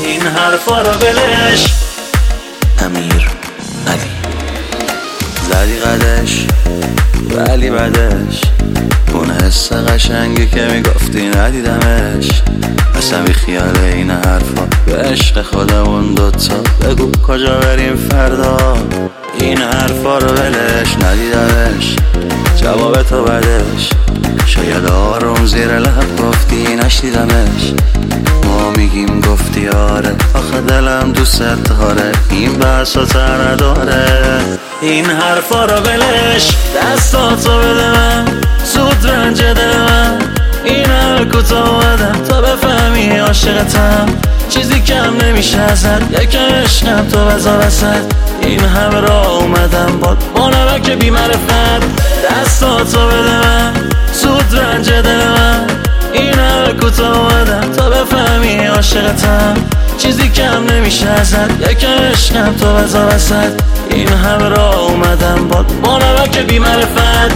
این حرفا رو بلش. امیر علی زدی قدش ولی بعدش اون حس قشنگی که میگفتی ندیدمش. اصلا بی خیال این حرفا به عشق خودمون دوتا بگو کجا بریم فردا. این حرفا رو ولش ندیدمش جواب تو بعدش. شاید آروم زیر لب گفتی نشنیدمش. ما میگیم گفتی آره آخه دلم دوست داره این بحثا تر نداره. این حرفا رو ولش دستاتو بده من زود رنج دل من. این همه کوتاه اومدم تا بفهمی عاشقتم. چیزی کم نمیشه ازت یکم عشقم تو بذار وسط. این همه راه اومدم با نمک بی معرفت. دستاتو بده من زود رنج دل من. این همه کوتاه اومدم تا بفهمی عاشقتم. چیزی کم نمیشه ازت یکم عشقم تو بذار وسط. این همه راه اومدم با نمک بی معرفت.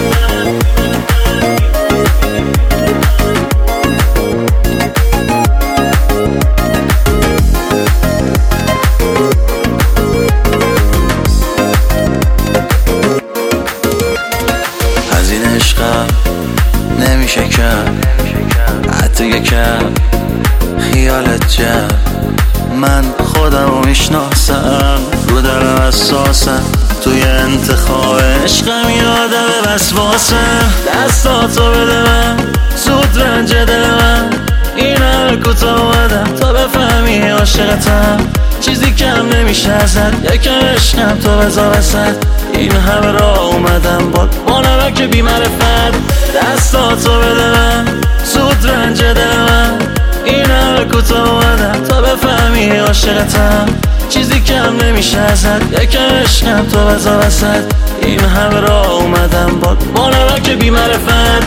از این عشقم نمیشه کم حتی یکم خیالت جمع. من خودم رو میشناسم رو دلم اساسم توی انتخاب عشقم یادم وسواسم. دستاتو بده من زود رنج دل من. این همه کوتاه اومدم تا بفهمی عاشقتم. چیزی کم نمیشه ازت یکم عشقم تو بذار وسط. این همه راه اومدم با نمک بی معرفت. دستاتو بده من زود رنج دل من. این همه کوتاه اومدم تا بفهمی عاشقتم. چیزی کم نمیشه ازت یکم عشقم تو بذار وسط. این همه راه اومدم با نمک بی معرفت.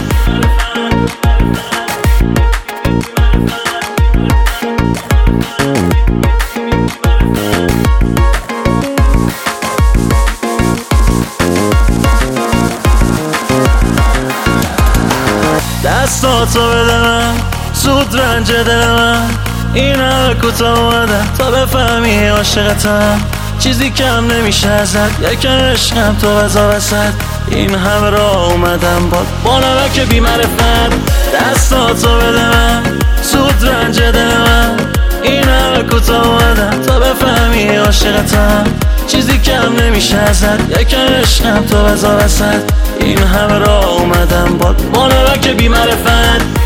دستاتو بده من زود رنج دل من. این همه کوتاه اومدم تا بفهمی عاشقتم. چیزی کم نمیشه ازت یکم عشقم تو بذار وسط. این همه راه اومدم با نمک بی معرفت. دستاتو بده من زود رنج دل من. این همه کوتاه اومدم تا بفهمی عاشقتم. چیزی کم نمیشه ازت یکم عشقم تو بذار وسط. این همه راه اومدم با نمک بی معرفت.